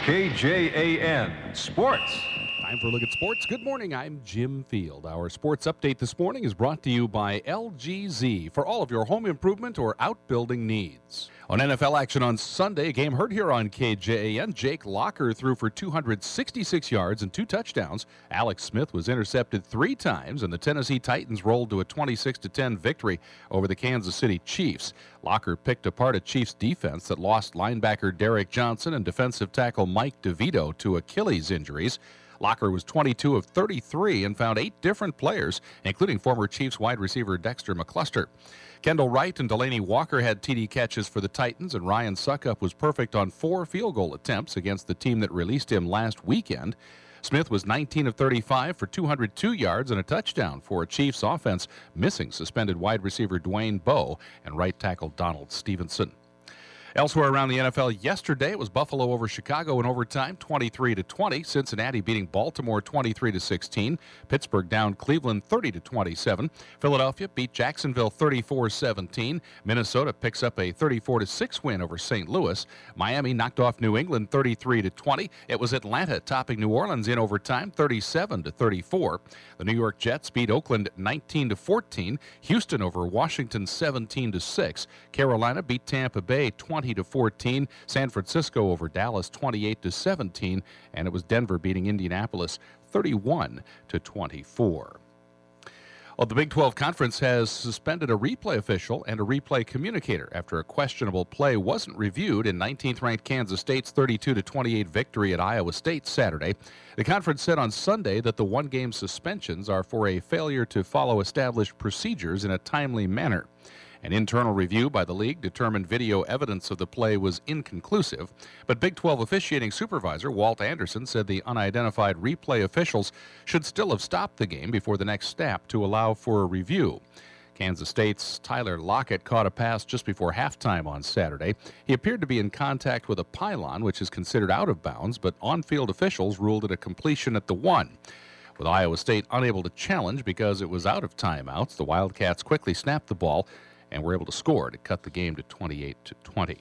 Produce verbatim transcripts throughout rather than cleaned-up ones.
K J A N Sports. Time for a look at sports. Good morning, I'm Jim Field. Our sports update this morning is brought to you by L G Z for all of your home improvement or outbuilding needs. On N F L action on Sunday, a game heard here on K J A N. Jake Locker threw for two hundred sixty-six yards and two touchdowns. Alex Smith was intercepted three times, and the Tennessee Titans rolled to a twenty-six to ten victory over the Kansas City Chiefs. Locker picked apart a Chiefs defense that lost linebacker Derek Johnson and defensive tackle Mike DeVito to Achilles injuries. Locker was twenty-two of thirty-three and found eight different players, including former Chiefs wide receiver Dexter McCluster. Kendall Wright and Delaney Walker had T D catches for the Titans, and Ryan Suckup was perfect on four field goal attempts against the team that released him last weekend. Smith was nineteen of thirty-five for two hundred two yards and a touchdown for a Chiefs offense, missing suspended wide receiver Dwayne Bowe and right tackle Donald Stevenson. Elsewhere around the N F L yesterday, it was Buffalo over Chicago in overtime, twenty-three to twenty. Cincinnati beating Baltimore twenty-three to sixteen. Pittsburgh down Cleveland thirty to twenty-seven. Philadelphia beat Jacksonville thirty-four seventeen. Minnesota picks up a thirty-four to six win over Saint Louis. Miami knocked off New England thirty-three to twenty. It was Atlanta topping New Orleans in overtime, thirty-seven to thirty-four. The New York Jets beat Oakland nineteen to fourteen. Houston over Washington seventeen to six. Carolina beat Tampa Bay twenty to fourteen. San Francisco over Dallas twenty-eight to seventeen, and it was Denver beating Indianapolis thirty-one to twenty-four. Well, the Big twelve Conference has suspended a replay official and a replay communicator after a questionable play wasn't reviewed in nineteenth ranked Kansas State's thirty-two to twenty-eight victory at Iowa State Saturday. The conference said on Sunday that the one-game suspensions are for a failure to follow established procedures in a timely manner. An internal review by the league determined video evidence of the play was inconclusive, but Big twelve officiating supervisor Walt Anderson said the unidentified replay officials should still have stopped the game before the next step to allow for a review. Kansas State's Tyler Lockett caught a pass just before halftime on Saturday. He appeared to be in contact with a pylon, which is considered out of bounds, but on-field officials ruled it a completion at the one. With Iowa State unable to challenge because it was out of timeouts, the Wildcats quickly snapped the ball and were able to score to cut the game to twenty-eight to twenty.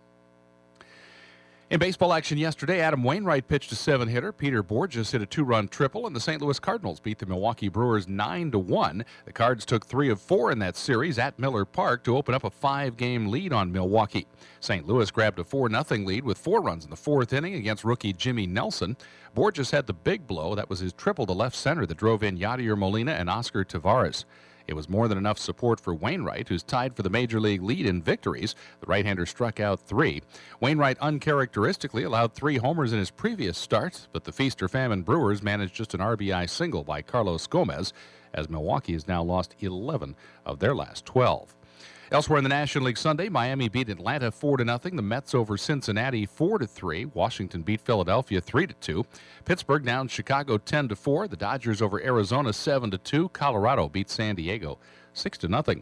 In baseball action yesterday, Adam Wainwright pitched a seven-hitter. Peter Bourjos hit a two-run triple, and the Saint Louis Cardinals beat the Milwaukee Brewers nine to one. The Cards took three of four in that series at Miller Park to open up a five-game lead on Milwaukee. Saint Louis grabbed a four nothing lead with four runs in the fourth inning against rookie Jimmy Nelson. Bourjos had the big blow. That was his triple to left center that drove in Yadier Molina and Oscar Taveras. It was more than enough support for Wainwright, who's tied for the Major League lead in victories. The right-hander struck out three. Wainwright uncharacteristically allowed three homers in his previous start, but the Feast or Famine Brewers managed just an R B I single by Carlos Gomez, as Milwaukee has now lost eleven of their last twelve. Elsewhere in the National League Sunday, Miami beat Atlanta four to nothing. The Mets over Cincinnati four to three. Washington beat Philadelphia three to two. Pittsburgh down Chicago ten to four. The Dodgers over Arizona seven to two. Colorado beat San Diego six to nothing.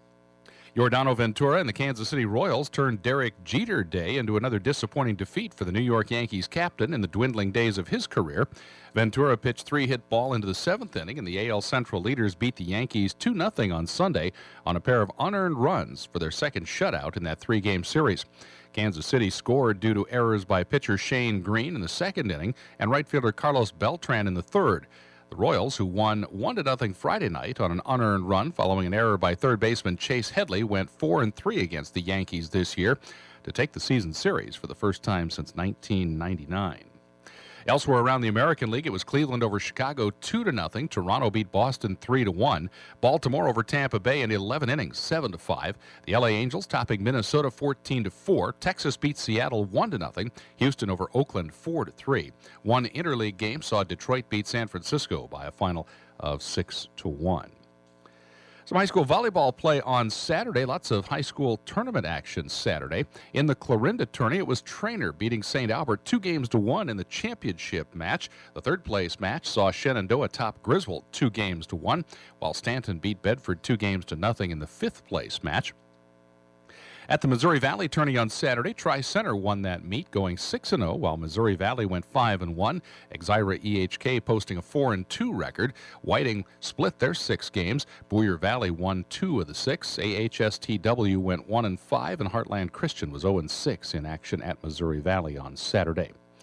Yordano Ventura and the Kansas City Royals turned Derek Jeter Day into another disappointing defeat for the New York Yankees captain in the dwindling days of his career. Ventura pitched three-hit ball into the seventh inning, and the A L Central leaders beat the Yankees two nothing on Sunday on a pair of unearned runs for their second shutout in that three-game series. Kansas City scored due to errors by pitcher Shane Green in the second inning and right fielder Carlos Beltran in the third. The Royals, who won one to nothing Friday night on an unearned run following an error by third baseman Chase Headley, went four and three against the Yankees this year to take the season series for the first time since nineteen ninety-nine. Elsewhere around the American League, it was Cleveland over Chicago two to nothing. Toronto beat Boston three to one. Baltimore over Tampa Bay in eleven innings, seven to five. The L A Angels topping Minnesota fourteen to four. Texas beat Seattle one to nothing. Houston over Oakland four to three. One interleague game saw Detroit beat San Francisco by a final of six to one. Some high school volleyball play on Saturday. Lots of high school tournament action Saturday. In the Clarinda tourney, it was Trainer beating Saint Albert two games to one in the championship match. The third place match saw Shenandoah top Griswold two games to one, while Stanton beat Bedford two games to nothing in the fifth place match. At the Missouri Valley tourney on Saturday, Tri-Center won that meet, going six and oh, while Missouri Valley went five and one. Exira E H K posting a four and two record. Whiting split their six games. Boyer Valley won two of the six. A H S T W went one and five, and Heartland Christian was oh and six in action at Missouri Valley on Saturday.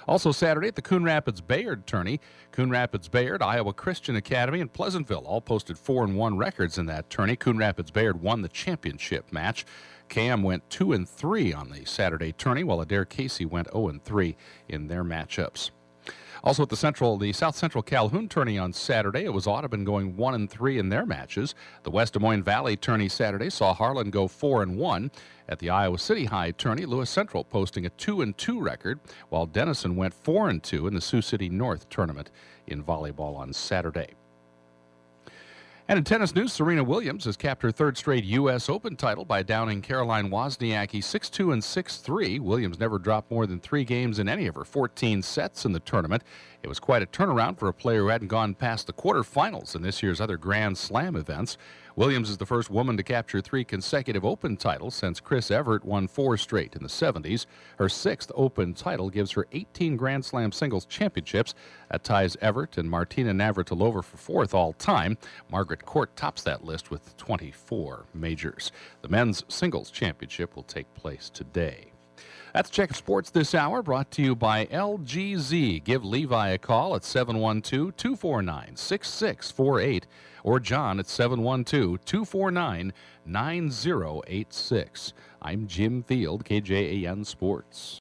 Also Saturday at the Coon Rapids Bayard tourney, Coon Rapids Bayard, Iowa Christian Academy, and Pleasantville all posted four and one records in that tourney. Coon Rapids Bayard won the championship match. K M went two and three on the Saturday tourney, while Adair Casey went oh and three in their matchups. Also at the Central, the South Central Calhoun tourney on Saturday, it was Audubon going one and three in their matches. The West Des Moines Valley tourney Saturday saw Harlan go four and one. At the Iowa City High tourney, Lewis Central posting a two and two record, while Denison went four and two in the Sioux City North tournament in volleyball on Saturday. And in tennis news, Serena Williams has capped her third straight U S Open title by downing Caroline Wozniacki six two and six three. Williams never dropped more than three games in any of her fourteen sets in the tournament. It was quite a turnaround for a player who hadn't gone past the quarterfinals in this year's other Grand Slam events. Williams is the first woman to capture three consecutive Open titles since Chris Evert won four straight in the seventies. Her sixth Open title gives her eighteen Grand Slam singles championships. That ties Evert and Martina Navratilova for fourth all-time. Margaret Court tops that list with twenty-four majors. The men's singles championship will take place today. That's Check of Sports this hour, brought to you by L G Z. Give Levi a call at seven one two, two four nine, six six four eight or John at seven one two, two four nine, nine zero eight six. I'm Jim Field, K J A N Sports.